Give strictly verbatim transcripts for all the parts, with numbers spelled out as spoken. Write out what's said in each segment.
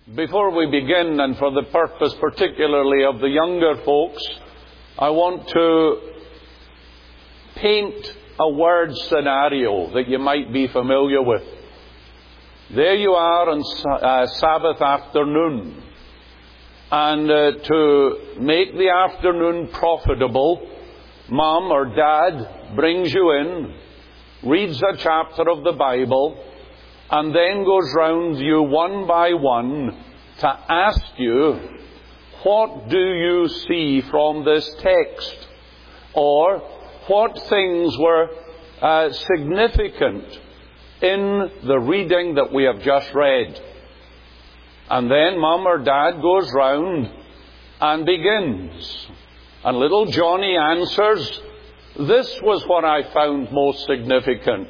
Before we begin, and for the purpose particularly of the younger folks, I want to paint a word scenario that you might be familiar with. There you are on uh, Sabbath afternoon, and uh, to make the afternoon profitable, Mom or Dad brings you in, reads a chapter of the Bible, and then goes round you one by one to ask you, what do you see from this text? Or what things were uh, significant in the reading that we have just read? And then Mum or Dad goes round and begins. And little Johnny answers, this was what I found most significant.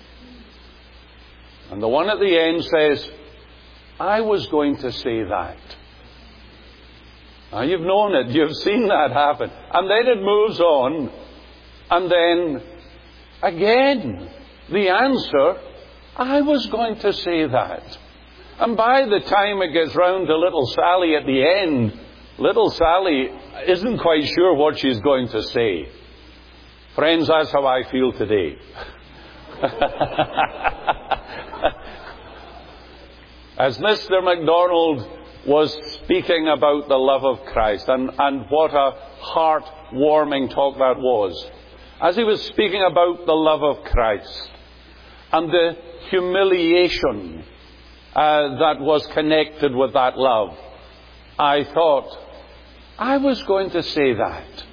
And the one at the end says, I was going to say that. Now you've known it, you've seen that happen. And then it moves on. And then, again, the answer, I was going to say that. And by the time it gets round to little Sally at the end, little Sally isn't quite sure what she's going to say. Friends, that's how I feel today. As Mister MacDonald was speaking about the love of Christ, and, and what a heart-warming talk that was, as he was speaking about the love of Christ and the humiliation uh, that was connected with that love, I thought, I was going to say that.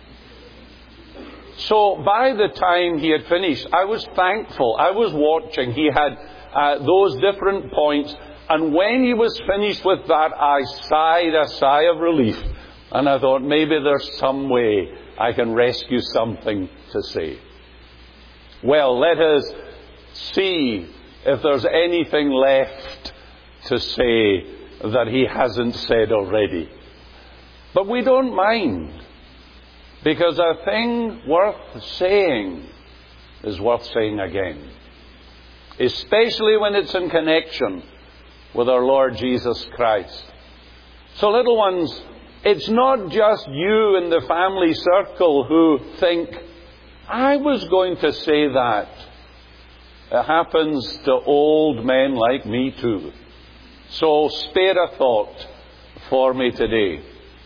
So by the time he had finished, I was thankful. I was watching. He had uh, those different points. And when he was finished with that, I sighed a sigh of relief. And I thought, maybe there's some way I can rescue something to say. Well, let us see if there's anything left to say that he hasn't said already. But we don't mind, because a thing worth saying is worth saying again, especially when it's in connection with our Lord Jesus Christ. So, little ones, it's not just you in the family circle who think, I was going to say that. It happens to old men like me too. So spare a thought for me today.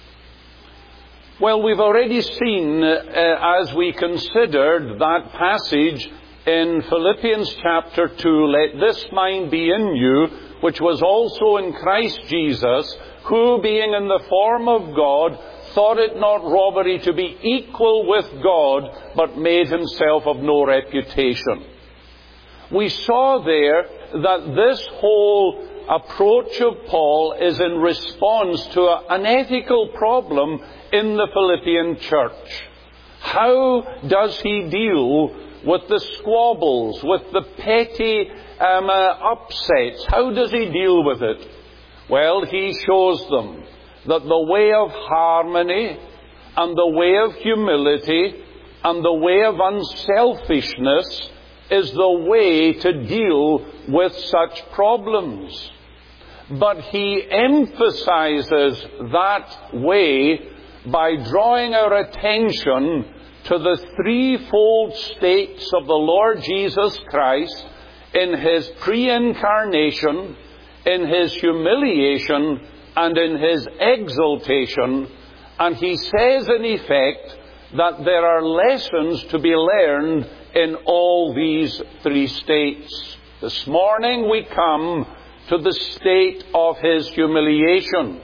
Well, we've already seen, uh, as we considered that passage in Philippians chapter two, let this mind be in you, which was also in Christ Jesus, who, being in the form of God, thought it not robbery to be equal with God, but made himself of no reputation. We saw there that this whole approach of Paul is in response to a, an ethical problem in the Philippian church. How does he deal with the squabbles, with the petty um, uh, upsets? How does he deal with it? Well, he shows them that the way of harmony and the way of humility and the way of unselfishness is the way to deal with such problems. But he emphasizes that way by drawing our attention to the threefold states of the Lord Jesus Christ in his pre-incarnation, in his humiliation, and in his exaltation. And he says in effect that there are lessons to be learned in all these three states. This morning we come to the state of his humiliation.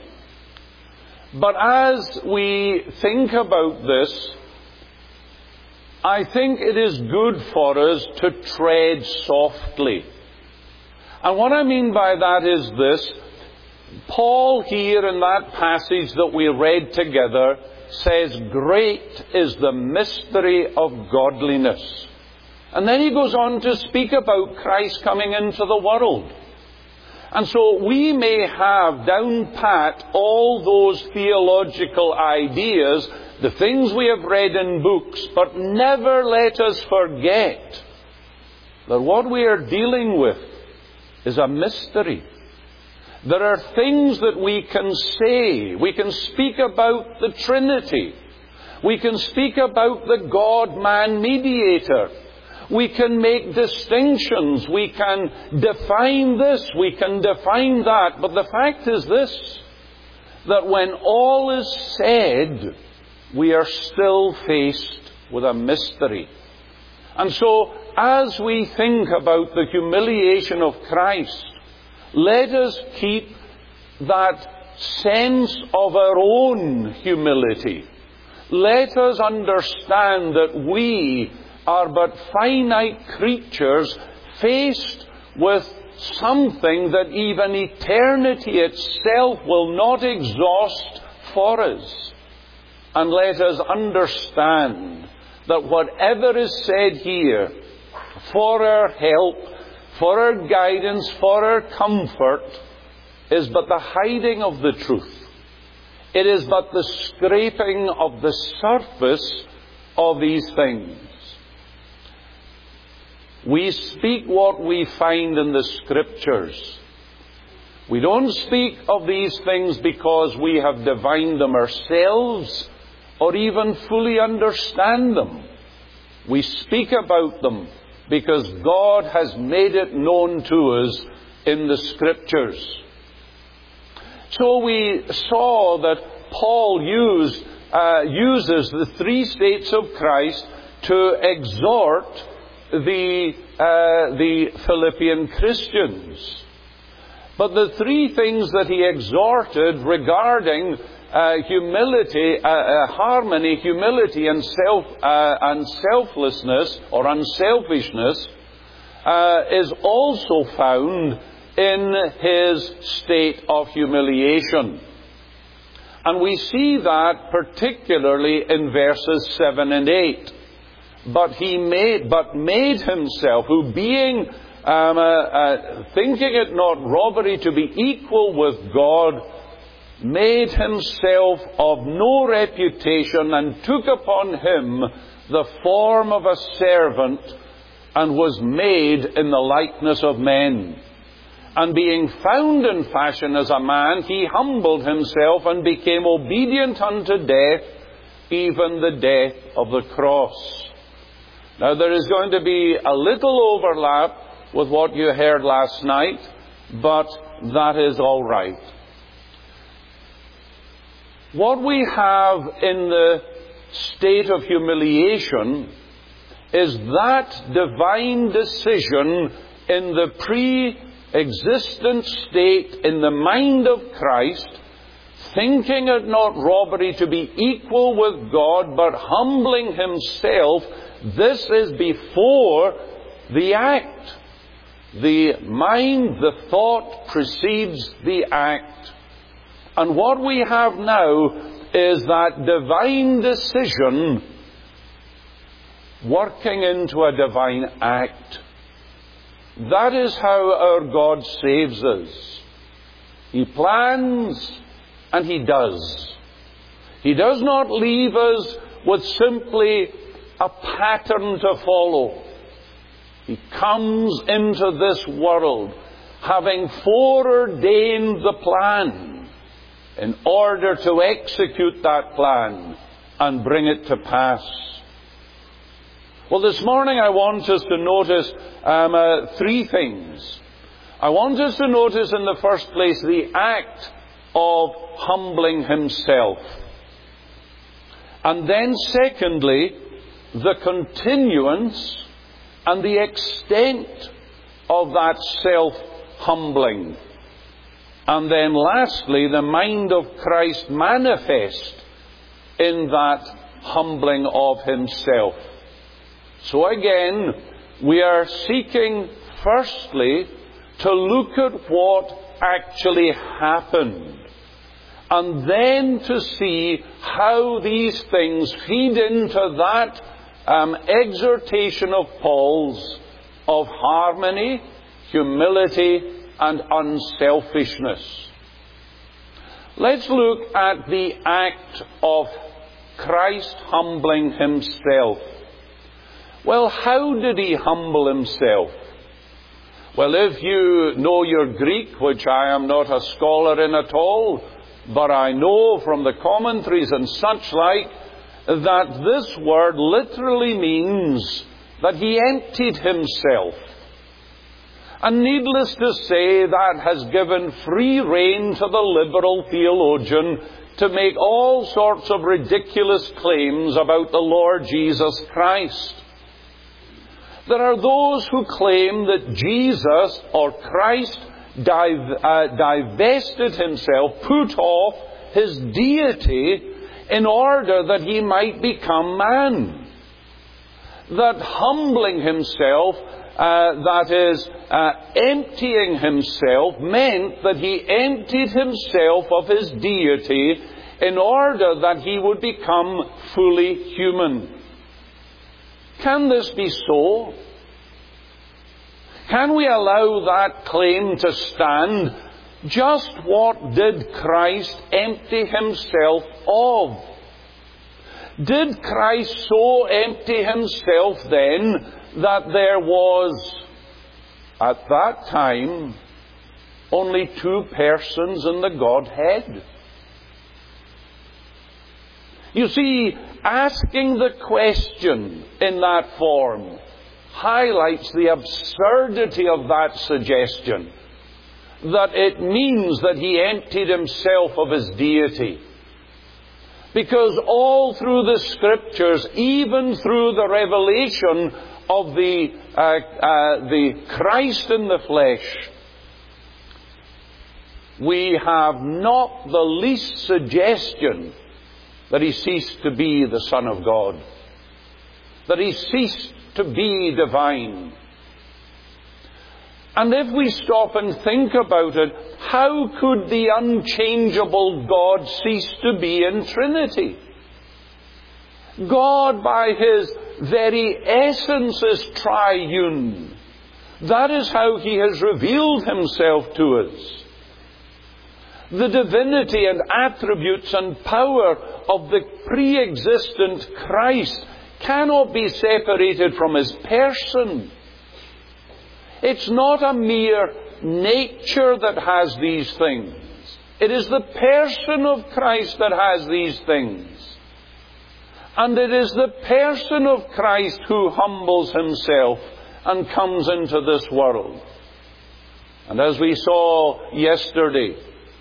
But as we think about this, I think it is good for us to tread softly. And what I mean by that is this. Paul here in that passage that we read together says, great is the mystery of godliness. And then he goes on to speak about Christ coming into the world. And so we may have down pat all those theological ideas, the things we have read in books, but never let us forget that what we are dealing with is a mystery. There are things that we can say. We can speak about the Trinity. We can speak about the God-man mediator. We can make distinctions. We can define this. We can define that. But the fact is this, that when all is said, we are still faced with a mystery. And so, as we think about the humiliation of Christ, let us keep that sense of our own humility. Let us understand that we are but finite creatures faced with something that even eternity itself will not exhaust for us. And let us understand that whatever is said here, for our help, for our guidance, for our comfort, is but the hiding of the truth. It is but the scraping of the surface of these things. We speak what we find in the Scriptures. We don't speak of these things because we have divined them ourselves or even fully understand them. We speak about them because God has made it known to us in the Scriptures. So we saw that Paul used, uh, uses the three states of Christ to exhort the, uh, the Philippian Christians. But the three things that he exhorted regarding uh, humility, uh, uh, harmony, humility, and self uh, and selflessness or unselfishness uh, is also found in his state of humiliation. And we see that particularly in verses seven and eight. But he made, but made himself, who being, um, uh, uh, thinking it not robbery to be equal with God, made himself of no reputation, and took upon him the form of a servant, and was made in the likeness of men. And being found in fashion as a man, he humbled himself and became obedient unto death, even the death of the cross. Now there is going to be a little overlap with what you heard last night, but that is all right. What we have in the state of humiliation is that divine decision in the pre-existent state in the mind of Christ, thinking it not robbery to be equal with God, but humbling himself. This is before the act. The mind, the thought precedes the act. And what we have now is that divine decision working into a divine act. That is how our God saves us. He plans and He does. He does not leave us with simply a pattern to follow. He comes into this world having foreordained the plan in order to execute that plan and bring it to pass. Well, this morning I want us to notice um, uh, three things. I want us to notice in the first place the act of humbling himself. And then secondly, the continuance and the extent of that self-humbling. And then lastly, the mind of Christ manifest in that humbling of himself. So again, we are seeking firstly to look at what actually happened, and then to see how these things feed into that um, exhortation of Paul's of harmony, humility, and unselfishness. Let's look at the act of Christ humbling himself. Well, how did he humble himself? Well, if you know your Greek, which I am not a scholar in at all, but I know from the commentaries and such like, that this word literally means that he emptied himself. And needless to say, that has given free rein to the liberal theologian to make all sorts of ridiculous claims about the Lord Jesus Christ. There are those who claim that Jesus, or Christ, div- uh, divested himself, put off his deity in order that he might become man. That humbling himself, uh, that is, uh, emptying himself, meant that he emptied himself of his deity in order that he would become fully human. Can this be so? Can we allow that claim to stand? Just what did Christ empty himself of? Did Christ so empty himself then that there was, at that time, only two persons in the Godhead? You see, asking the question in that form highlights the absurdity of that suggestion, that it means that he emptied himself of his deity. Because all through the Scriptures, even through the revelation of the, uh, uh, the Christ in the flesh, we have not the least suggestion that he ceased to be the Son of God, that he ceased to be divine. And if we stop and think about it, how could the unchangeable God cease to be in Trinity? God, by his very essence, is triune. That is how he has revealed himself to us. The divinity and attributes and power of the pre-existent Christ cannot be separated from his person. It's not a mere nature that has these things. It is the person of Christ that has these things. And it is the person of Christ who humbles himself and comes into this world. And as we saw yesterday,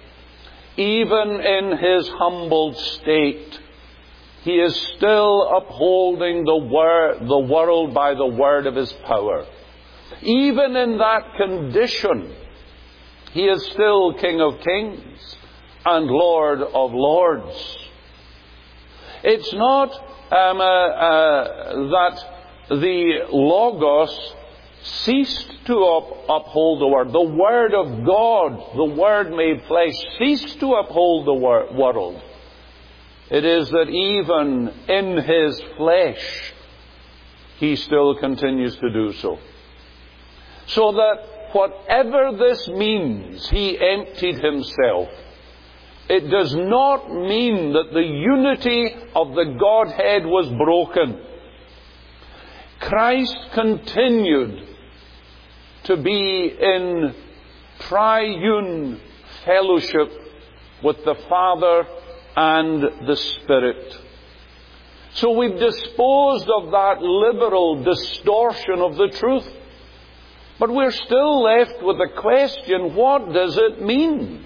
even in his humbled state, he is still upholding the, wor- the world by the word of his power. Even in that condition, he is still King of Kings and Lord of Lords. It's not um, uh, uh, that the Logos ceased to up- uphold the Word. The Word of God, the Word made flesh, ceased to uphold the wor- world. It is that even in his flesh, he still continues to do so. So that whatever this means, he emptied himself. It does not mean that the unity of the Godhead was broken. Christ continued to be in triune fellowship with the Father and the Spirit. So we've disposed of that liberal distortion of the truth. But we're still left with the question, what does it mean?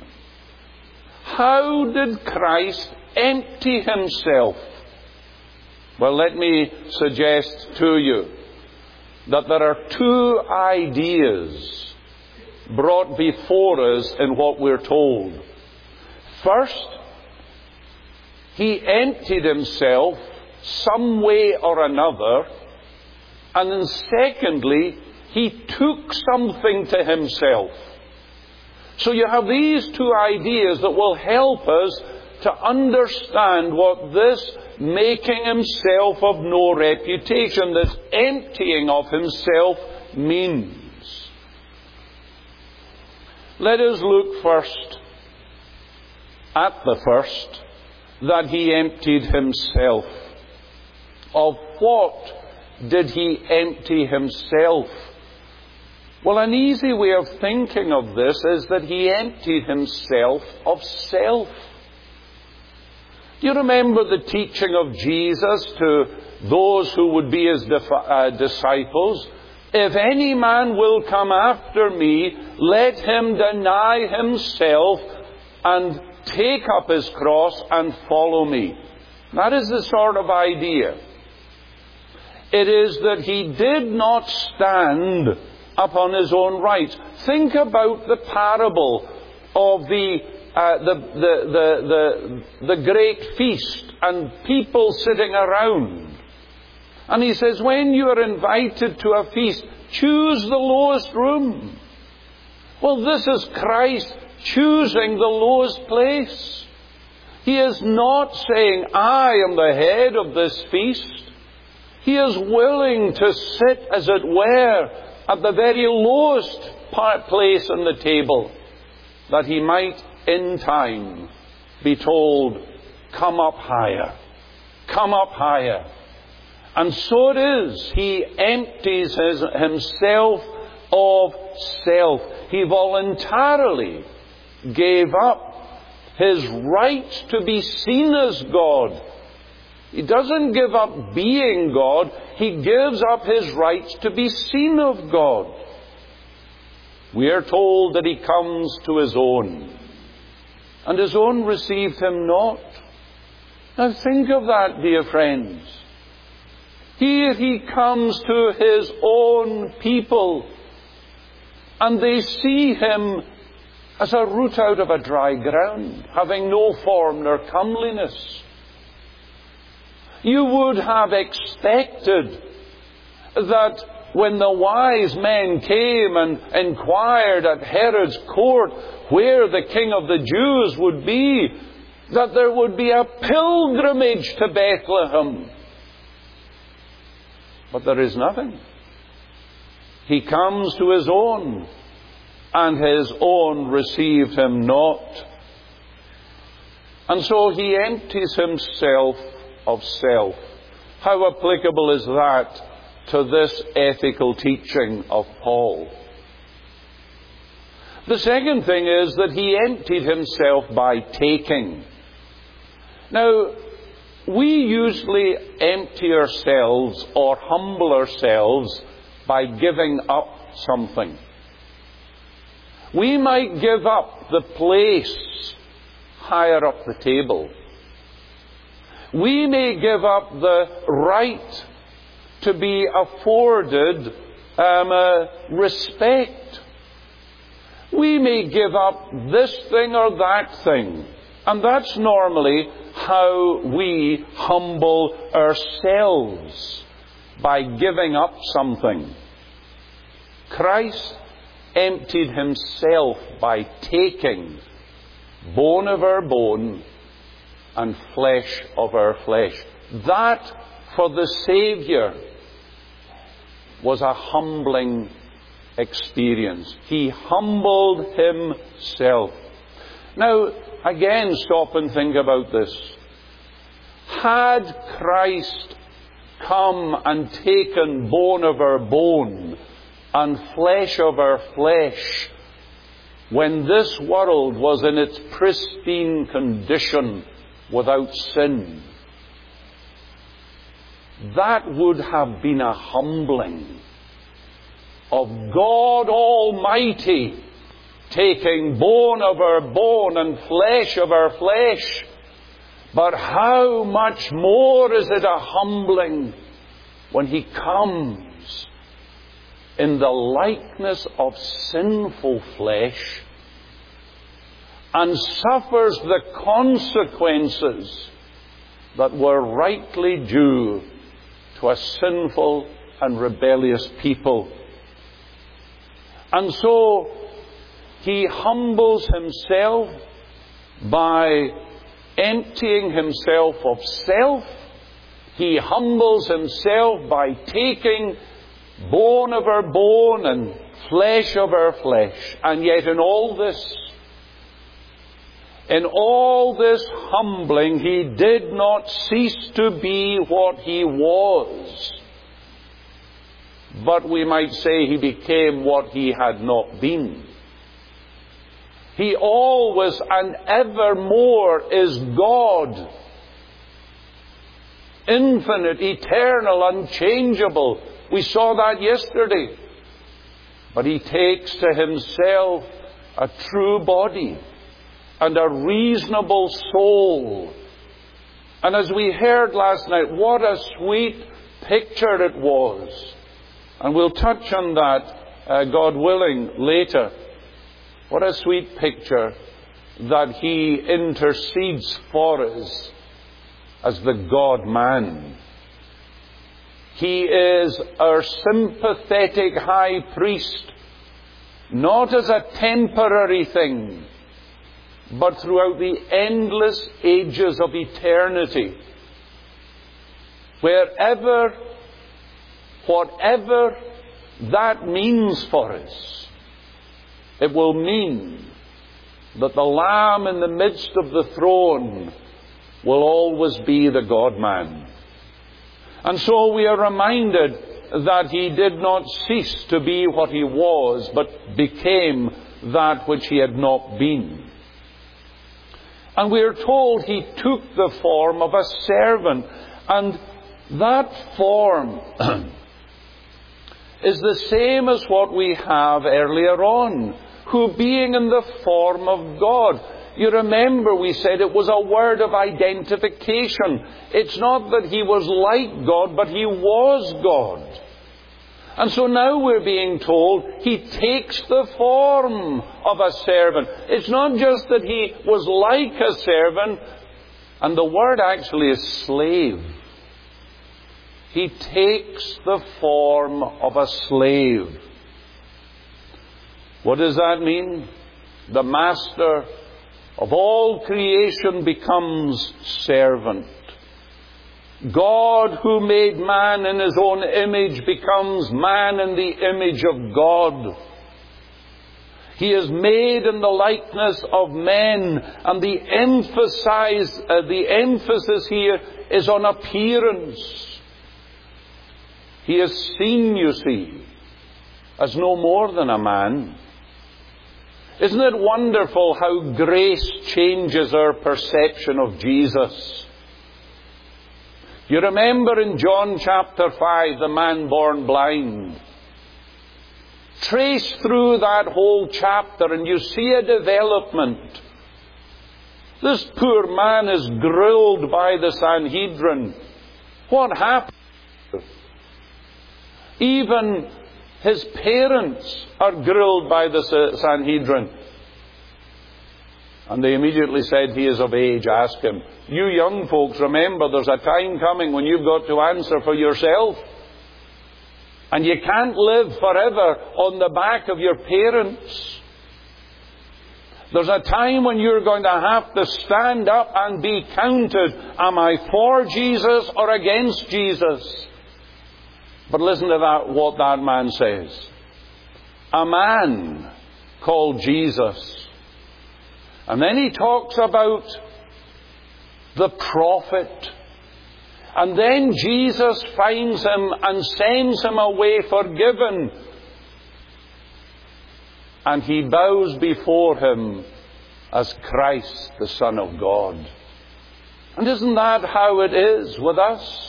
How did Christ empty himself? Well, let me suggest to you that there are two ideas brought before us in what we're told. First, he emptied himself some way or another, and then secondly, he took something to himself. So you have these two ideas that will help us to understand what this making himself of no reputation, this emptying of himself, means. Let us look first at the first, that he emptied himself. Of what did he empty himself? Well, an easy way of thinking of this is that he emptied himself of self. Do you remember the teaching of Jesus to those who would be his dif- uh, disciples? If any man will come after me, let him deny himself and take up his cross and follow me. That is the sort of idea. It is that he did not stand upon his own rights. Think about the parable of the, uh, the, the, the, the, the great feast and people sitting around. And he says, when you are invited to a feast, choose the lowest room. Well, this is Christ choosing the lowest place. He is not saying, I am the head of this feast. He is willing to sit, as it were, at the very lowest place on the table, that he might, in time, be told, come up higher, come up higher. And so it is. He empties his, himself of self. He voluntarily gave up his right to be seen as God. He doesn't give up being God. He gives up his right to be seen of God. We are told that he comes to his own, and his own received him not. Now think of that, dear friends. Here he comes to his own people, and they see him as a root out of a dry ground, having no form nor comeliness. You would have expected that when the wise men came and inquired at Herod's court where the King of the Jews would be, that there would be a pilgrimage to Bethlehem. But there is nothing. He comes to his own, and his own received him not. And so he empties himself of self. How applicable is that to this ethical teaching of Paul? The second thing is that he emptied himself by taking. Now, we usually empty ourselves or humble ourselves by giving up something. We might give up the place higher up the table. We may give up the right to be afforded um, uh, respect. We may give up this thing or that thing. And that's normally how we humble ourselves, by giving up something. Christ emptied himself by taking bone of our bone and flesh of our flesh. That, for the Saviour, was a humbling experience. He humbled himself. Now, again, stop and think about this. Had Christ come and taken bone of our bone and flesh of our flesh when this world was in its pristine condition without sin, that would have been a humbling of God Almighty taking bone of our bone and flesh of our flesh. But how much more is it a humbling when he comes in the likeness of sinful flesh and suffers the consequences that were rightly due to a sinful and rebellious people. And so he humbles himself by emptying himself of self. He humbles himself by taking bone of our bone and flesh of our flesh. And yet in all this, in all this humbling, he did not cease to be what he was. but we might say he became what he had not been. He always and evermore is God. Infinite, eternal, unchangeable. We saw that yesterday. But he takes to himself a true body and a reasonable soul. And as we heard last night, what a sweet picture it was. And we'll touch on that, uh, God willing, later. What a sweet picture that he intercedes for us as the God-man. He is our sympathetic high priest, not as a temporary thing, but throughout the endless ages of eternity. Wherever, whatever that means for us, it will mean that the Lamb in the midst of the throne will always be the God-man. And so we are reminded that he did not cease to be what he was, but became that which he had not been. And we are told he took the form of a servant. And that form is the same as what we have earlier on, who being in the form of God. You remember we said it was a word of identification. It's not that he was like God, but he was God. And so now we're being told he takes the form of a servant. It's not just that he was like a servant, and the word actually is slave. He takes the form of a slave. What does that mean? The master of all creation becomes servant. God, who made man in his own image, becomes man in the image of God. He is made in the likeness of men, and the emphasize, uh, the emphasis here is on appearance. He is seen, you see, as no more than a man. Isn't it wonderful how grace changes our perception of Jesus? You remember in John chapter five, the man born blind. Trace through that whole chapter and you see a development. This poor man is grilled by the Sanhedrin. What happened? Even his parents are grilled by the Sanhedrin. And they immediately said, he is of age, ask him. You young folks, remember there's a time coming when you've got to answer for yourself. And you can't live forever on the back of your parents. There's a time when you're going to have to stand up and be counted. Am I for Jesus or against Jesus? But listen to that, what that man says. A man called Jesus. And then he talks about the prophet. And then Jesus finds him and sends him away forgiven. And he bows before him as Christ, the Son of God. And isn't that how it is with us?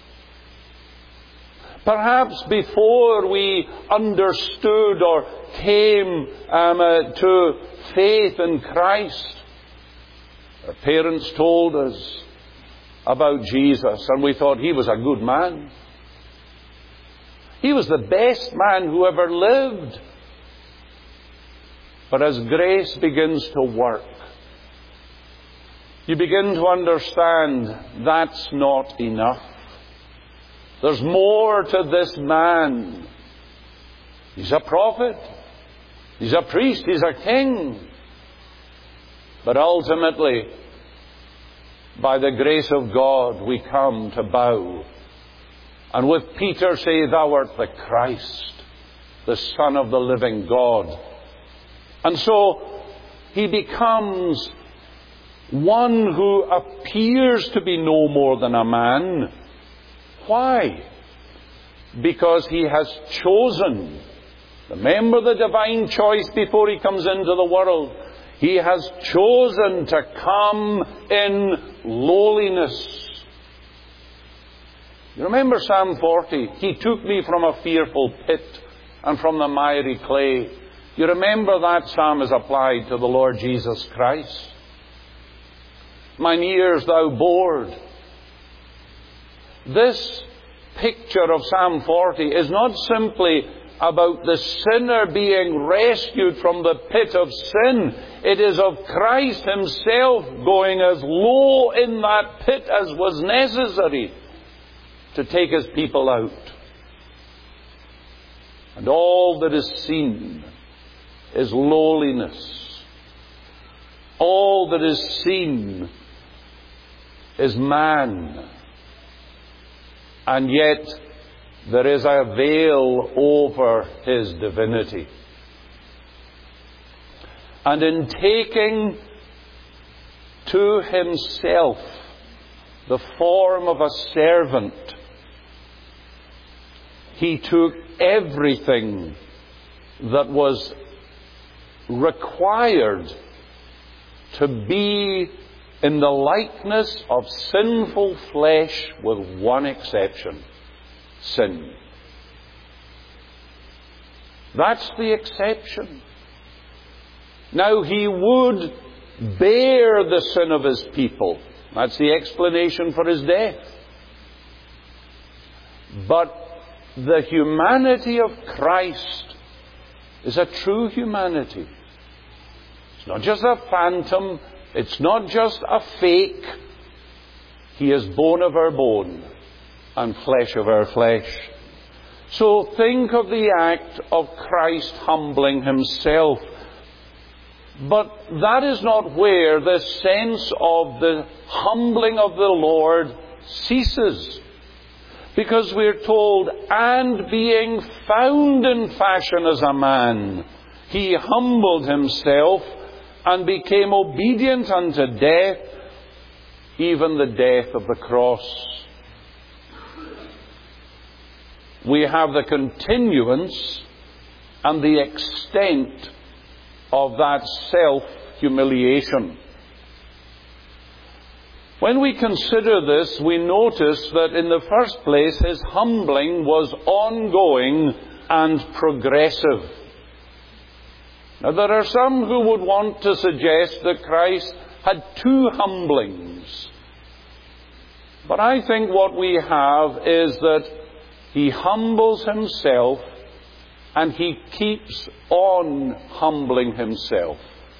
Perhaps before we understood or came um, uh, to faith in Christ, our parents told us about Jesus, and we thought he was a good man. He was the best man who ever lived. But as grace begins to work, you begin to understand that's not enough. There's more to this man. He's a prophet. He's a priest. He's a king. But ultimately, by the grace of God, we come to bow. And with Peter say, Thou art the Christ, the Son of the living God. And so, he becomes one who appears to be no more than a man. Why? because he has chosen. Remember the divine choice before he comes into the world. He has chosen to come in lowliness. You remember Psalm forty? He took me from a fearful pit and from the miry clay. You remember that psalm is applied to the Lord Jesus Christ. Mine ears thou bored. This picture of Psalm forty is not simply about the sinner being rescued from the pit of sin. It is of Christ himself going as low in that pit as was necessary to take his people out. And all that is seen is lowliness. All that is seen is man. And yet there is a veil over his divinity. And in taking to himself the form of a servant, he took everything that was required to be in the likeness of sinful flesh, with one exception: sin. That's the exception. Now, he would bear the sin of his people. That's the explanation for his death. But the humanity of Christ is a true humanity. It's not just a phantom. It's not just a fake. He is bone of our bone and flesh of our flesh. So think of the act of Christ humbling himself. But that is not where the sense of the humbling of the Lord ceases. Because we're told, and being found in fashion as a man, he humbled himself and became obedient unto death, even the death of the cross. We have the continuance and the extent of that self-humiliation. When we consider this, we notice that in the first place, his humbling was ongoing and progressive. Now, there are some who would want to suggest that Christ had two humblings. But I think what we have is that he humbles himself and he keeps on humbling himself.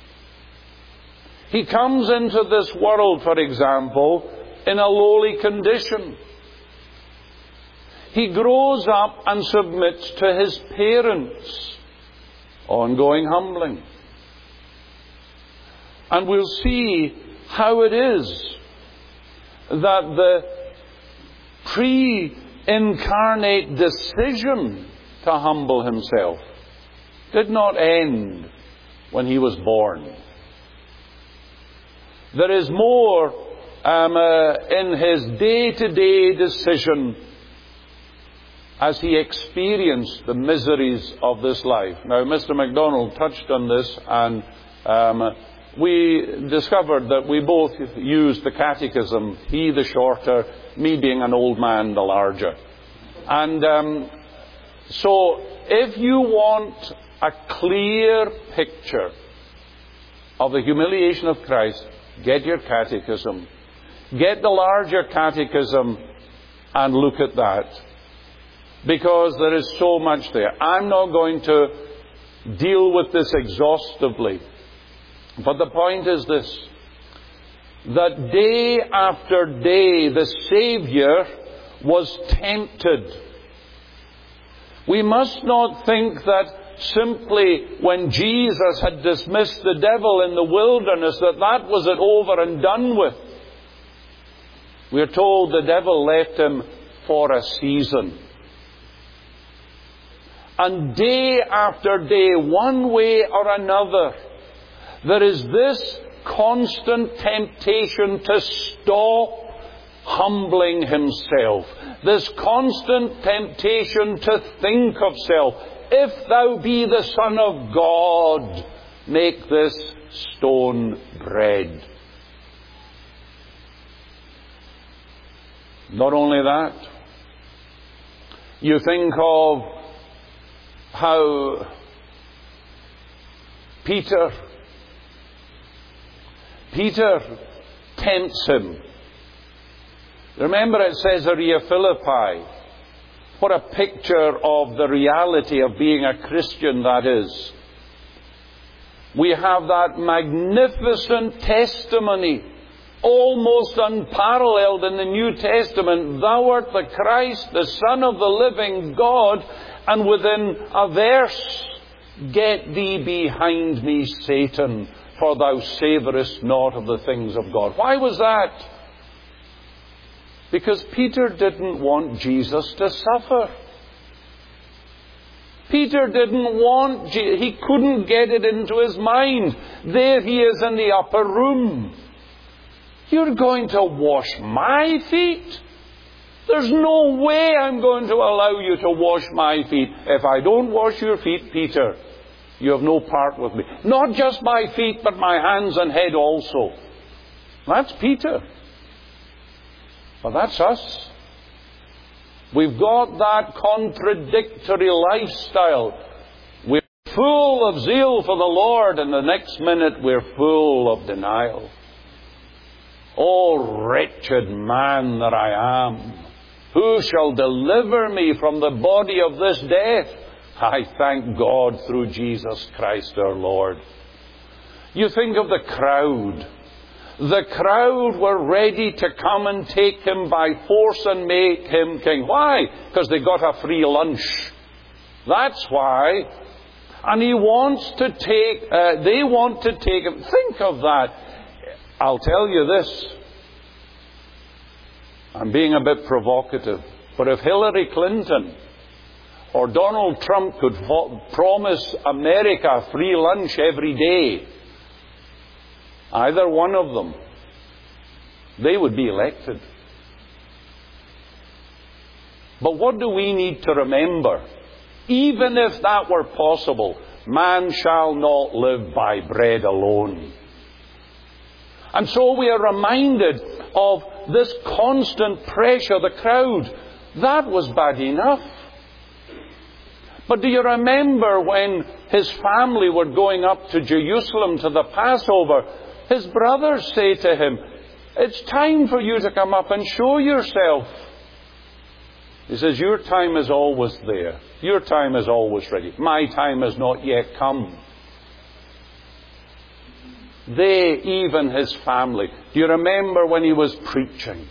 He comes into this world, for example, in a lowly condition. He grows up and submits to his parents. Ongoing humbling. And we'll see how it is that the pre-incarnate decision to humble himself did not end when he was born. There is more um, uh, in his day-to-day decision as he experienced the miseries of this life. Now, Mister MacDonald touched on this, and um, we discovered that we both used the catechism, he the shorter, me being an old man, the larger. And um, so, if you want a clear picture of the humiliation of Christ, get your catechism. Get the larger catechism and look at that. Because there is so much there. I'm not going to deal with this exhaustively. But the point is this: that day after day the Savior was tempted. We must not think that simply when Jesus had dismissed the devil in the wilderness, that that was it over and done with. We're told the devil left him for a season. And day after day, one way or another, there is this constant temptation to stop humbling himself, this constant temptation to think of self. If thou be the Son of God, make this stone bread. Not only that, you think of how Peter, Peter tempts him. Remember at Caesarea Philippi, what a picture of the reality of being a Christian that is. We have that magnificent testimony, almost unparalleled in the New Testament. Thou art the Christ, the Son of the living God. And within a verse, get thee behind me, Satan, for thou savorest not of the things of God. Why was that? Because Peter didn't want Jesus to suffer. Peter didn't want, Je- he couldn't get it into his mind. There he is in the upper room. You're going to wash my feet? There's no way I'm going to allow you to wash my feet. If I don't wash your feet, Peter, you have no part with me. Not just my feet, but my hands and head also. That's Peter. But that's us. We've got that contradictory lifestyle. We're full of zeal for the Lord, and the next minute we're full of denial. Oh, wretched man that I am, who shall deliver me from the body of this death? I thank God through Jesus Christ our Lord. You think of the crowd. The crowd were ready to come and take him by force and make him king. Why? Because they got a free lunch. That's why. And he wants to take, uh, they want to take him. Think of that. I'll tell you this. I'm being a bit provocative. But if Hillary Clinton or Donald Trump could fo- promise America free lunch every day, either one of them, they would be elected. But what do we need to remember? Even if that were possible, man shall not live by bread alone. And so we are reminded of this constant pressure, the crowd. That was bad enough. But do you remember when his family were going up to Jerusalem to the Passover? His brothers say to him, it's time for you to come up and show yourself. He says, your time is always there. Your time is always ready. My time has not yet come. They, even his family. Do you remember when he was preaching?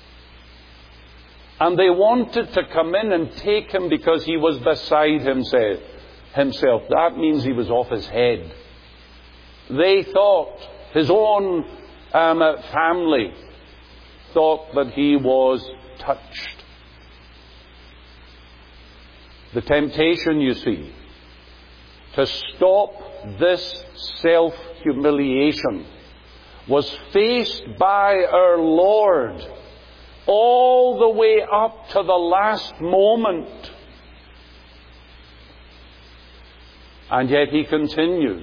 And they wanted to come in and take him because he was beside himself. That means he was off his head. They thought, his own um, family thought that he was touched. The temptation, you see, to stop this self-humiliation was faced by our Lord all the way up to the last moment. And yet he continues,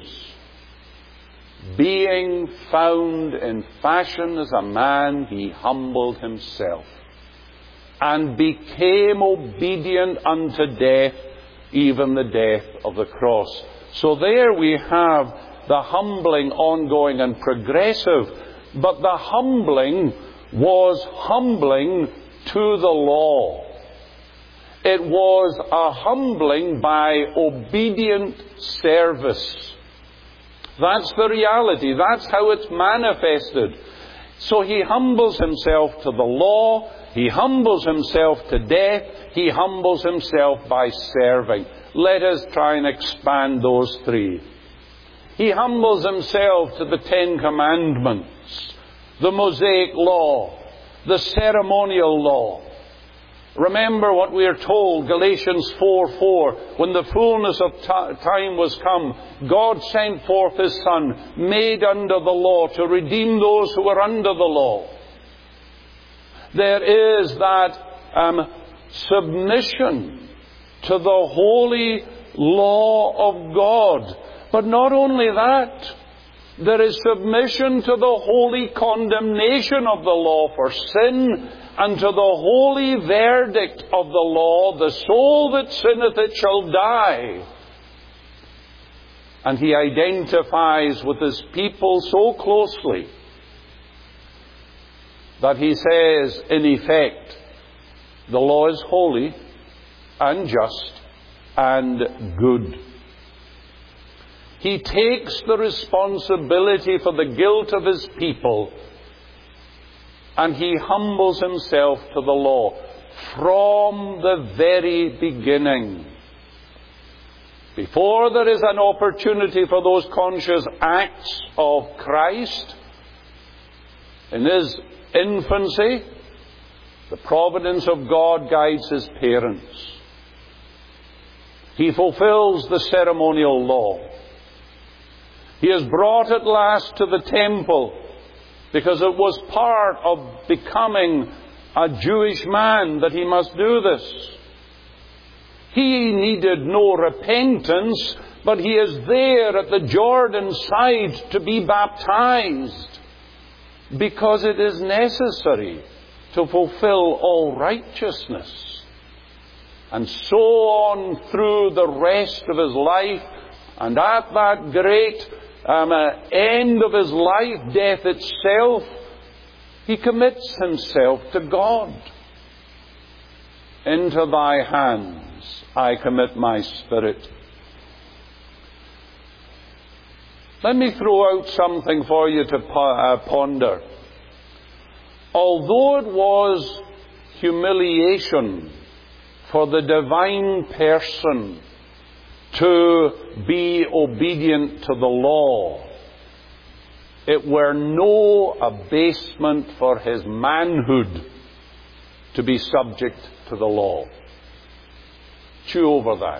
being found in fashion as a man, he humbled himself and became obedient unto death, even the death of the cross. So there we have the humbling, ongoing and progressive. But the humbling was humbling to the law. It was a humbling by obedient service. That's the reality. That's how it's manifested. So he humbles himself to the law. He humbles himself to death. He humbles himself by serving. Let us try and expand those three. He humbles himself to the Ten Commandments, the Mosaic law, the ceremonial law. Remember what we are told, Galatians four four, when the fullness of t- time was come, God sent forth His Son, made under the law, to redeem those who were under the law. There is that um, submission to the holy law of God. But not only that, there is submission to the holy condemnation of the law for sin, and to the holy verdict of the law, the soul that sinneth, it shall die. And he identifies with his people so closely that he says, in effect, the law is holy and just and good. He takes the responsibility for the guilt of his people, and he humbles himself to the law from the very beginning. Before there is an opportunity for those conscious acts of Christ, in his infancy, the providence of God guides his parents. He fulfills the ceremonial law. He is brought at last to the temple because it was part of becoming a Jewish man that he must do this. He needed no repentance, but he is there at the Jordan side to be baptized because it is necessary to fulfill all righteousness. And so on through the rest of his life, and at that great um, uh, end of his life, death itself, he commits himself to God. Into thy hands I commit my spirit. Let me throw out something for you to uh, ponder. Although it was humiliation for the divine person to be obedient to the law, it were no abasement for his manhood to be subject to the law. Chew over that.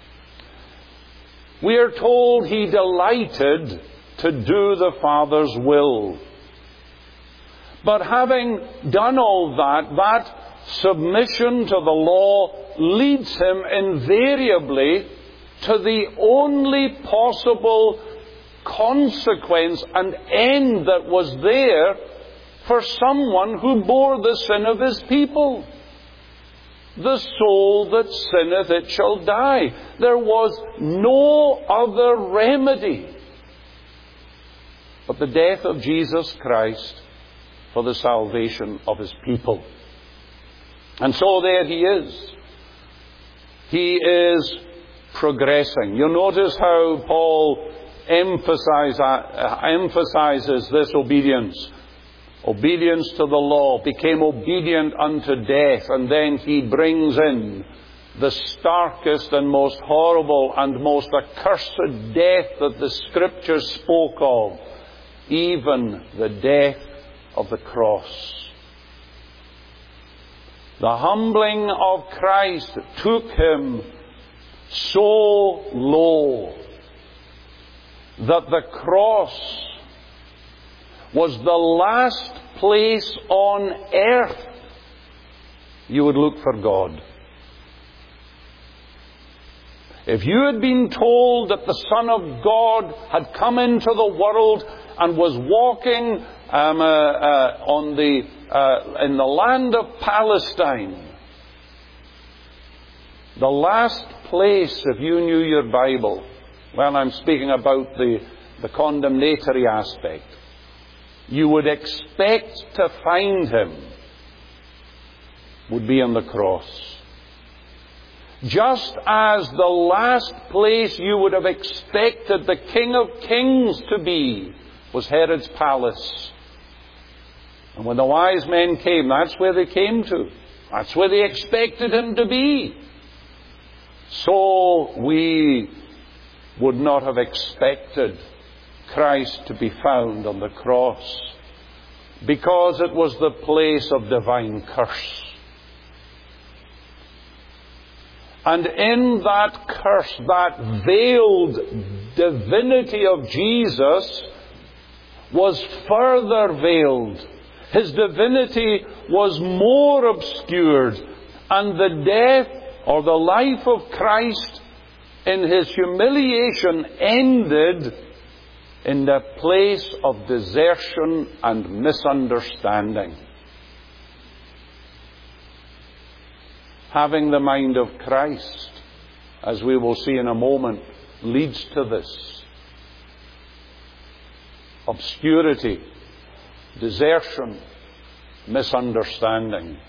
We are told he delighted to do the Father's will. But having done all that, that submission to the law leads him invariably to the only possible consequence and end that was there for someone who bore the sin of his people. The soul that sinneth, it shall die. There was no other remedy but the death of Jesus Christ for the salvation of his people. And so there he is. He is progressing. You'll notice how Paul emphasize, uh, emphasizes this obedience. Obedience to the law, became obedient unto death, and then he brings in the starkest and most horrible and most accursed death that the Scriptures spoke of, even the death of the cross. The humbling of Christ took him so low that the cross was the last place on earth you would look for God. If you had been told that the Son of God had come into the world and was walking um, uh, uh, on the uh, in the land of Palestine, the last place, if you knew your Bible, well, I'm speaking about the, the condemnatory aspect, you would expect to find him would be on the cross. Just as the last place you would have expected the King of Kings to be was Herod's palace. And when the wise men came, that's where they came to. That's where they expected him to be. So we would not have expected Christ to be found on the cross, because it was the place of divine curse. And in that curse, that veiled divinity of Jesus was further veiled. His divinity was more obscured, and the death or the life of Christ in His humiliation ended in the place of desertion and misunderstanding. Having the mind of Christ, as we will see in a moment, leads to this. Obscurity, desertion, misunderstanding.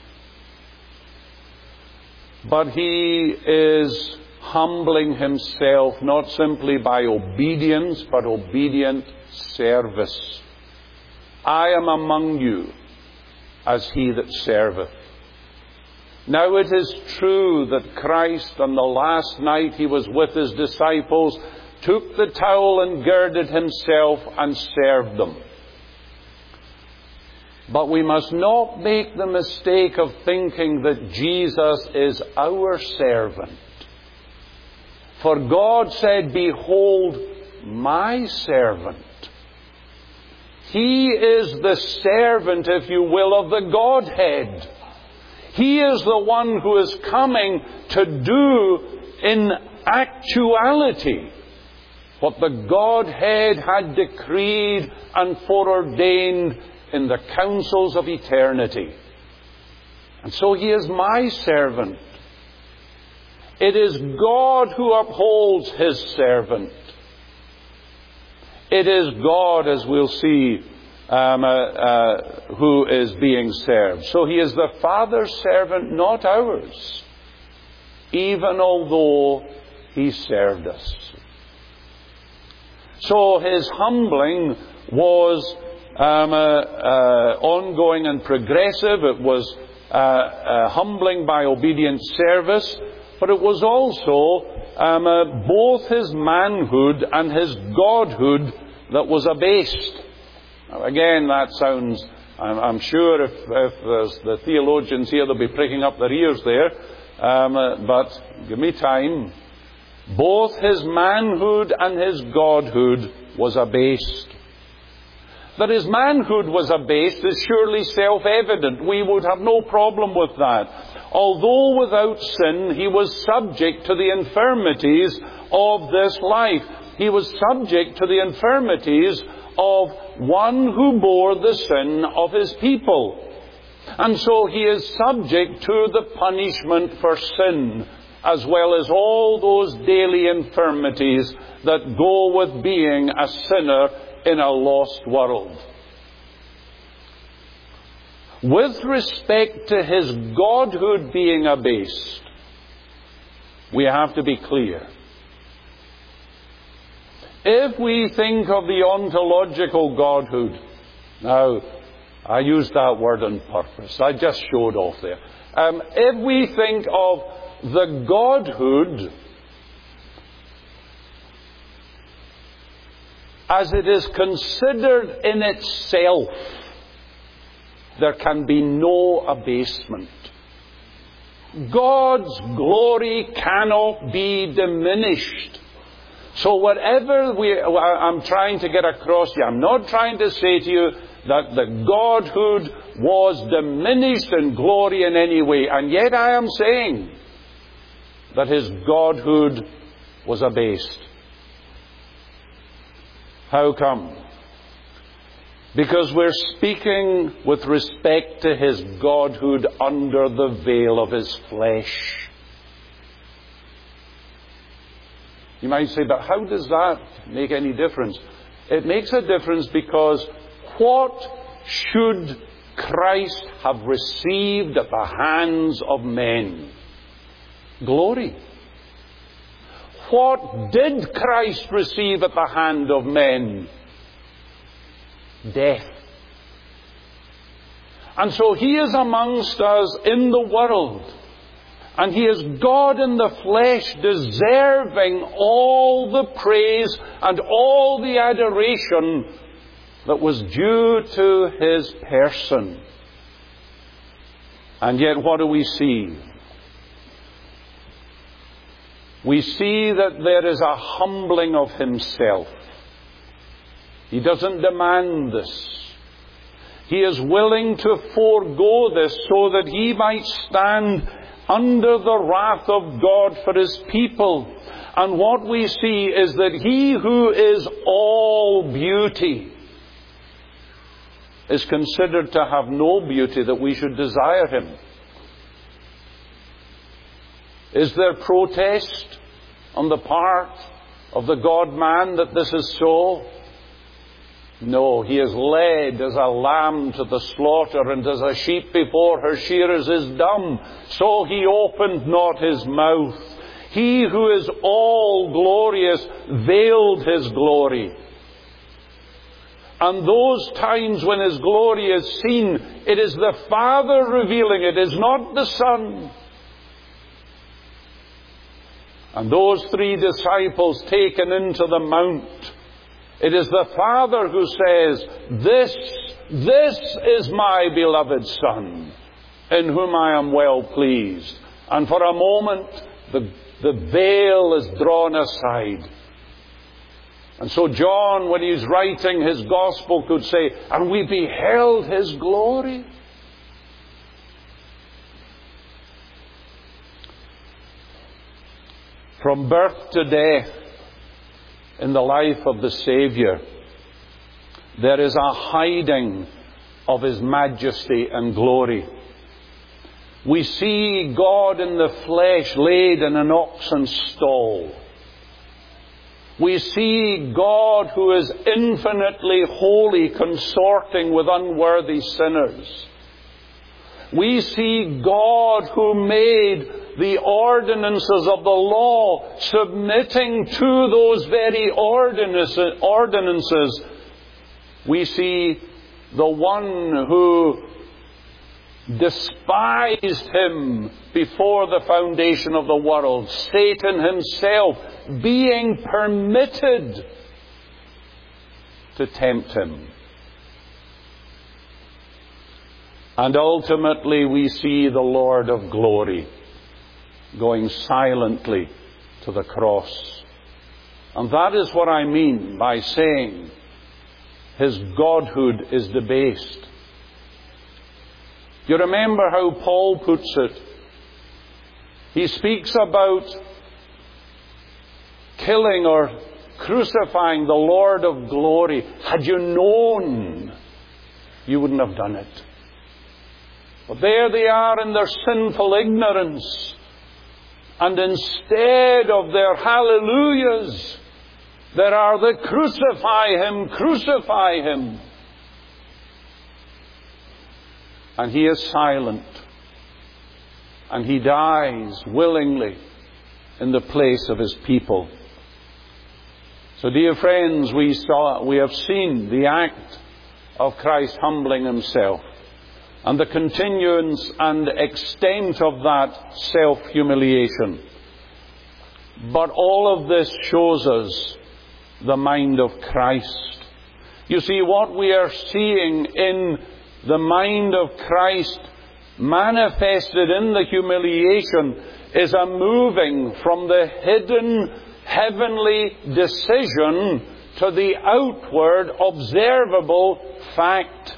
But He is humbling Himself not simply by obedience, but obedient service. I am among you as he that serveth. Now it is true that Christ, on the last night He was with His disciples, took the towel and girded Himself and served them. But we must not make the mistake of thinking that Jesus is our servant. For God said, "Behold, my servant." He is the servant, if you will, of the Godhead. He is the one who is coming to do in actuality what the Godhead had decreed and foreordained in the councils of eternity. And so He is my servant. It is God who upholds His servant. It is God, as we'll see, um, uh, uh, who is being served. So He is the Father's servant, not ours, even although He served us. So His humbling was um, uh, uh, ongoing and progressive. It was uh, uh, humbling by obedient service, but it was also um, uh, both His manhood and His godhood that was abased. Now, again, that sounds, I'm, I'm sure if, if there's the theologians here, they'll be pricking up their ears there, um, uh, but give me time. Both His manhood and His godhood was abased. That His manhood was abased is surely self-evident. We would have no problem with that. Although without sin, He was subject to the infirmities of this life. He was subject to the infirmities of one who bore the sin of His people. And so He is subject to the punishment for sin, as well as all those daily infirmities that go with being a sinner in a lost world. With respect to His godhood being abased, we have to be clear. If we think of the ontological godhood, now, I used that word on purpose. I just showed off there. Um, if we think of the godhood as it is considered in itself, there can be no abasement. God's glory cannot be diminished. So whatever we, I'm trying to get across to you, I'm not trying to say to you that the godhood was diminished in glory in any way. And yet I am saying that His godhood was abased. How come? Because we're speaking with respect to His godhood under the veil of His flesh. You might say, but how does that make any difference? It makes a difference because what should Christ have received at the hands of men? Glory. What did Christ receive at the hand of men? Death. And so He is amongst us in the world. And He is God in the flesh, deserving all the praise and all the adoration that was due to His person. And yet what do we see? We see that there is a humbling of Himself. He doesn't demand this. He is willing to forego this so that he might stand under the wrath of God for his people. And what we see is that he who is all beauty is considered to have no beauty that we should desire him. Is there protest on the part of the God-man that this is so? No, he is led as a lamb to the slaughter, and as a sheep before her shearers is dumb, so he opened not his mouth. He who is all glorious veiled his glory. And those times when his glory is seen, it is the Father revealing it, it is not the Son. And those three disciples taken into the mount, it is the Father who says, This, this is my beloved Son, in whom I am well pleased. And for a moment, the, the veil is drawn aside. And so John, when he's writing his gospel, could say, and we beheld his glory. From birth to death in the life of the Savior, there is a hiding of his majesty and glory. We see God in the flesh laid in an oxen stall. We see God who is infinitely holy consorting with unworthy sinners. We see God who made the ordinances of the law submitting to those very ordinances. We see the one who despised him before the foundation of the world, Satan himself, being permitted to tempt him. And ultimately we see the Lord of glory going silently to the cross. And that is what I mean by saying his godhood is debased. You remember how Paul puts it? He speaks about killing or crucifying the Lord of glory. Had you known, you wouldn't have done it. But there they are in their sinful ignorance. And instead of their hallelujahs, there are the crucify him, crucify him. And he is silent. And he dies willingly in the place of his people. So dear friends, we saw, we have seen the act of Christ humbling himself, and the continuance and extent of that self-humiliation. But all of this shows us the mind of Christ. You see, what we are seeing in the mind of Christ manifested in the humiliation is a moving from the hidden heavenly decision to the outward observable fact.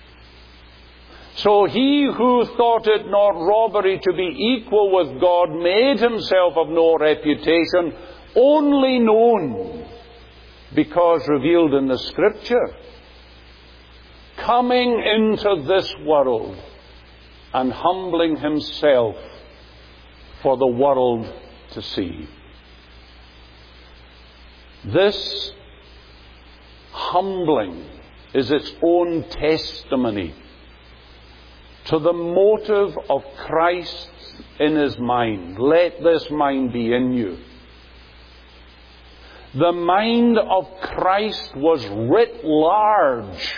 So he who thought it not robbery to be equal with God made himself of no reputation, only known because revealed in the Scripture, coming into this world and humbling himself for the world to see. This humbling is its own testimony to the motive of Christ in his mind. Let this mind be in you. The mind of Christ was writ large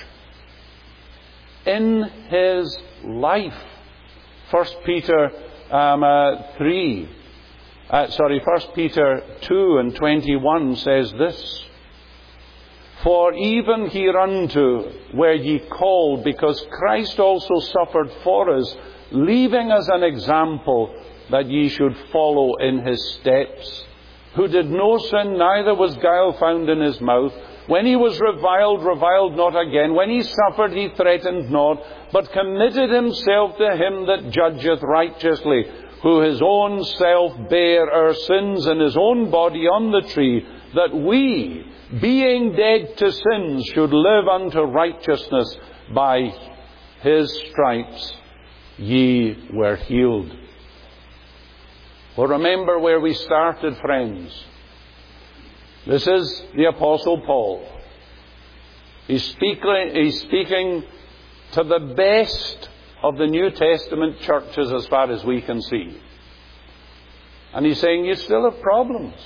in his life. First Peter um, uh, three, uh, sorry, First Peter two and twenty-one says this: For even hereunto were ye called, because Christ also suffered for us, leaving us an example that ye should follow in his steps, who did no sin, neither was guile found in his mouth, When he was reviled, reviled not again. When he suffered, he threatened not, but committed himself to him that judgeth righteously, who his own self bare our sins in his own body on the tree, that we, being dead to sins, should live unto righteousness. By his stripes ye were healed. Well, remember where we started, friends. This is the Apostle Paul. He's speaking, he's speaking to the best of the New Testament churches as far as we can see. And he's saying, you still have problems.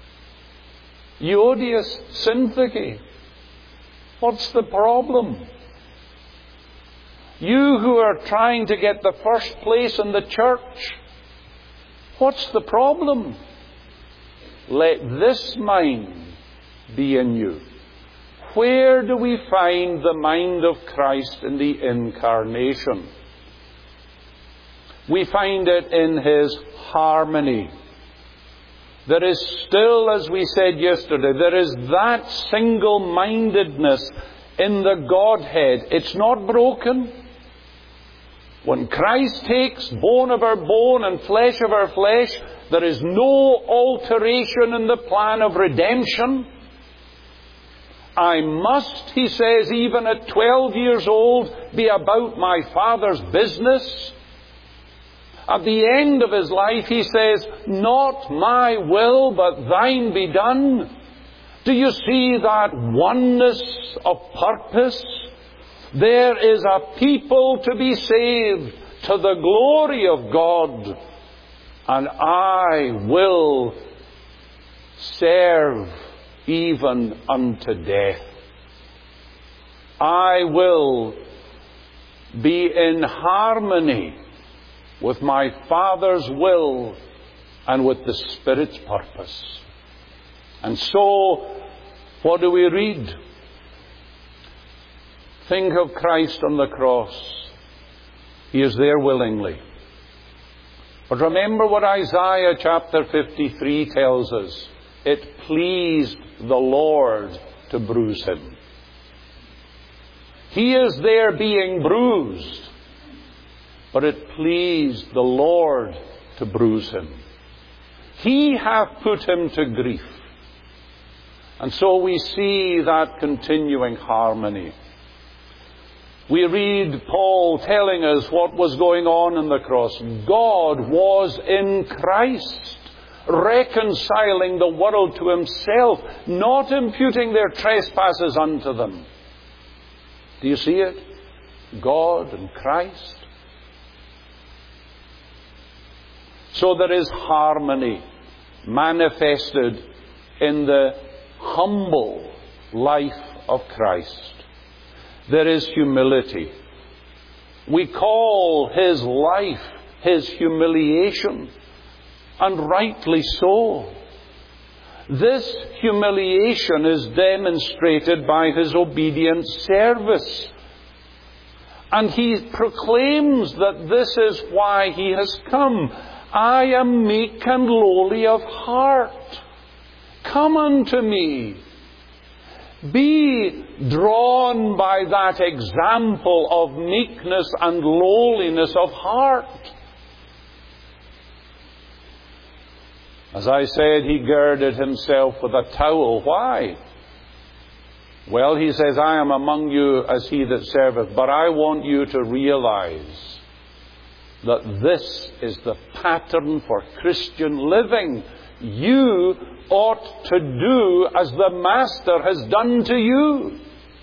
Euodias Syntyche. What's the problem? You who are trying to get the first place in the church, what's the problem? Let this mind be in you. Where do we find the mind of Christ in the incarnation? We find it in his harmony. There is still, as we said yesterday, there is that single-mindedness in the Godhead. It's not broken. When Christ takes bone of our bone and flesh of our flesh, there is no alteration in the plan of redemption. I must, he says, even at twelve years old, be about my Father's business. At the end of his life, he says, not my will, but thine be done. Do you see that oneness of purpose? There is a people to be saved to the glory of God. And I will serve even unto death. I will be in harmony with my Father's will and with the Spirit's purpose. And so, what do we read? Think of Christ on the cross. He is there willingly. But remember what Isaiah chapter fifty-three tells us. It pleased the Lord to bruise him. He is there being bruised. But it pleased the Lord to bruise him. He hath put him to grief. And so we see that continuing harmony. We read Paul telling us what was going on in the cross. God was in Christ, reconciling the world to himself, not imputing their trespasses unto them. Do you see it? God and Christ. So there is harmony manifested in the humble life of Christ. There is humility. We call his life his humiliation, and rightly so. This humiliation is demonstrated by his obedient service. And he proclaims that this is why he has come. I am meek and lowly of heart. Come unto me. Be drawn by that example of meekness and lowliness of heart. As I said, he girded himself with a towel. Why? Well, he says, I am among you as he that serveth, but I want you to realize that this is the pattern for Christian living. You ought to do as the Master has done to you.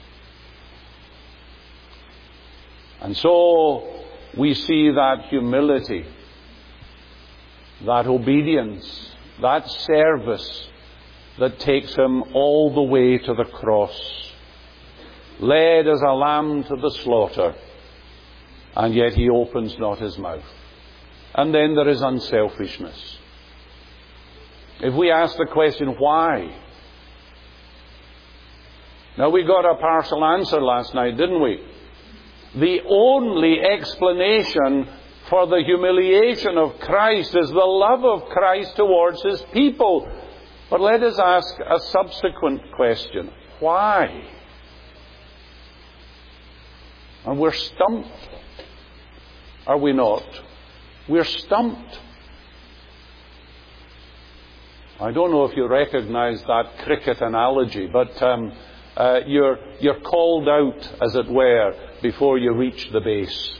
And so we see that humility, that obedience, that service that takes him all the way to the cross, led as a lamb to the slaughter, and yet he opens not his mouth. And then there is unselfishness. If we ask the question, why? Now, we got a partial answer last night, didn't we? The only explanation for the humiliation of Christ is the love of Christ towards his people. But let us ask a subsequent question. Why? And we're stumped. Are we not? We're stumped. I don't know if you recognize that cricket analogy, but um, uh, you're, you're called out, as it were, before you reach the base.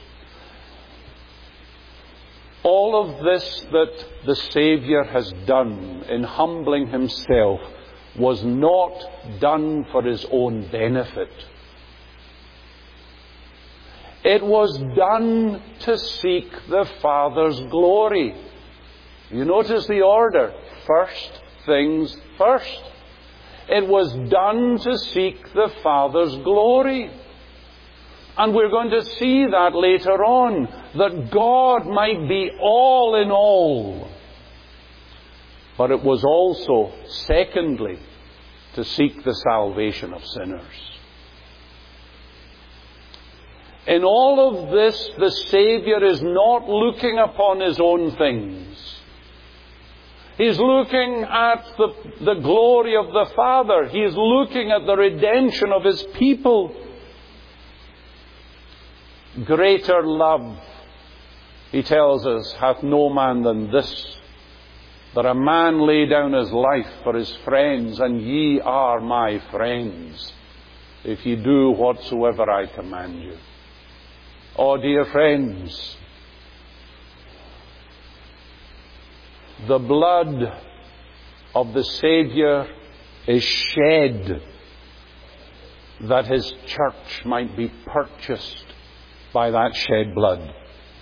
All of this that the Saviour has done in humbling himself was not done for his own benefit. It was done to seek the Father's glory. You notice the order. First things first. It was done to seek the Father's glory. And we're going to see that later on, that God might be all in all. But it was also, secondly, to seek the salvation of sinners. In all of this, the Saviour is not looking upon his own things. He's looking at the, the glory of the Father. He is looking at the redemption of his people. Greater love, he tells us, hath no man than this, that a man lay down his life for his friends, and ye are my friends, if ye do whatsoever I command you. Oh, dear friends, the blood of the Saviour is shed that his church might be purchased by that shed blood.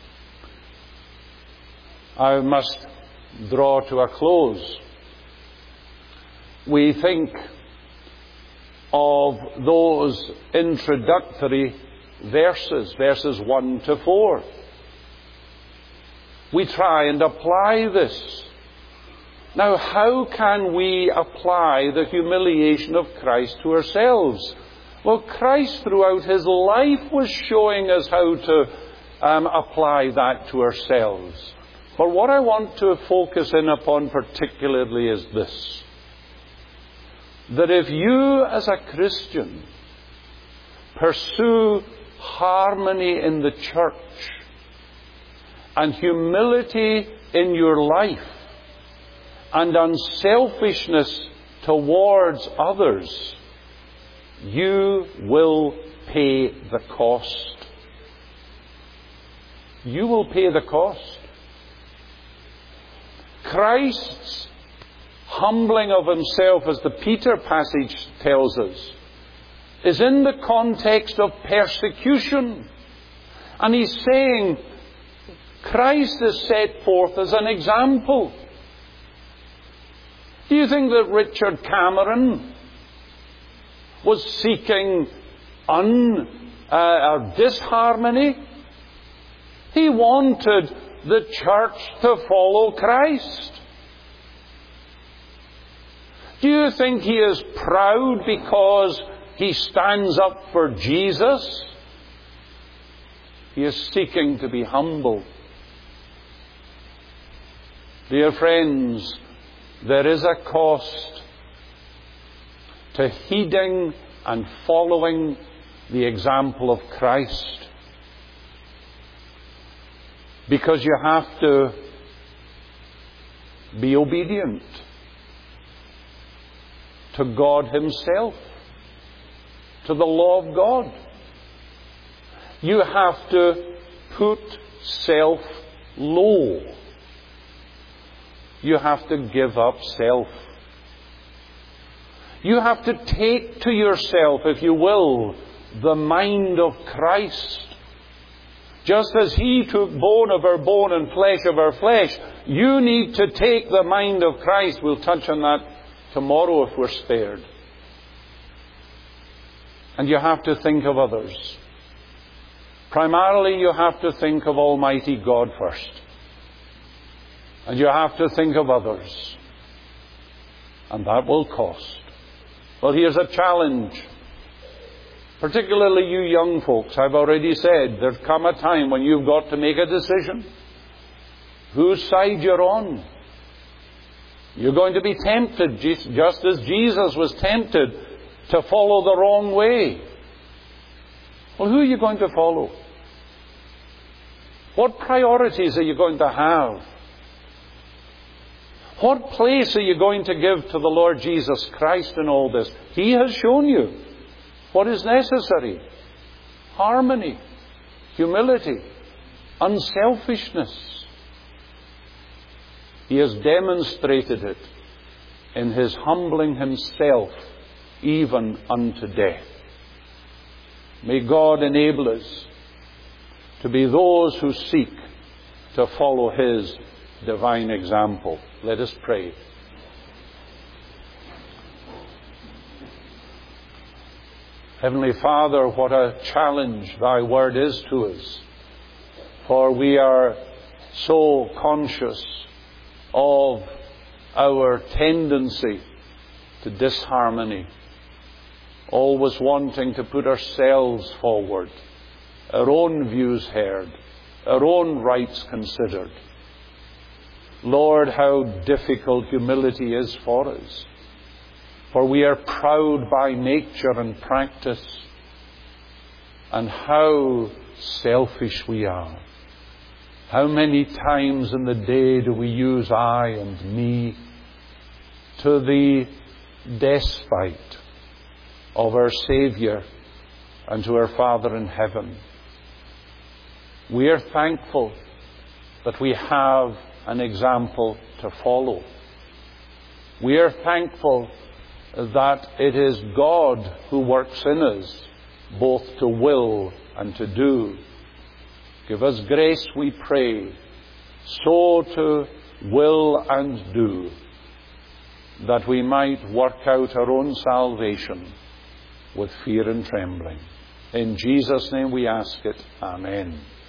I must draw to a close. We think of those introductory verses, verses one to four. We try and apply this. Now, how can we apply the humiliation of Christ to ourselves? Well, Christ throughout his life was showing us how to um, apply that to ourselves. But what I want to focus in upon particularly is this: that if you as a Christian pursue harmony in the church and humility in your life and unselfishness towards others, you will pay the cost. You will pay the cost. Christ's humbling of himself, as the Peter passage tells us, is in the context of persecution. And he's saying Christ is set forth as an example. Do you think that Richard Cameron was seeking un, uh, or disharmony? He wanted the church to follow Christ. Do you think he is proud because he stands up for Jesus? He is seeking to be humble. Dear friends, there is a cost to heeding and following the example of Christ. Because you have to be obedient to God himself, to the law of God. You have to put self low. You have to give up self. You have to take to yourself, if you will, the mind of Christ. Just as he took bone of our bone and flesh of our flesh, you need to take the mind of Christ. We'll touch on that tomorrow if we're spared. And you have to think of others. Primarily, you have to think of Almighty God first. And you have to think of others. And that will cost. Well, here's a challenge. Particularly you young folks, I've already said, there's come a time when you've got to make a decision. Whose side you're on. You're going to be tempted, just as Jesus was tempted to follow the wrong way. Well, who are you going to follow? What priorities are you going to have? What place are you going to give to the Lord Jesus Christ in all this? He has shown you what is necessary. Harmony, humility, unselfishness. He has demonstrated it in His humbling Himself even unto death. May God enable us to be those who seek to follow His divine example. Let us pray. Heavenly Father, what a challenge Thy Word is to us. For we are so conscious of our tendency to disharmony, always wanting to put ourselves forward, our own views heard, our own rights considered. Lord, how difficult humility is for us. For we are proud by nature and practice, and how selfish we are. How many times in the day do we use I and me to the despite of our Saviour and to our Father in heaven? We are thankful that we have an example to follow. We are thankful that it is God who works in us both to will and to do. Give us grace, we pray, so to will and do, that we might work out our own salvation with fear and trembling. In Jesus' name we ask it. Amen.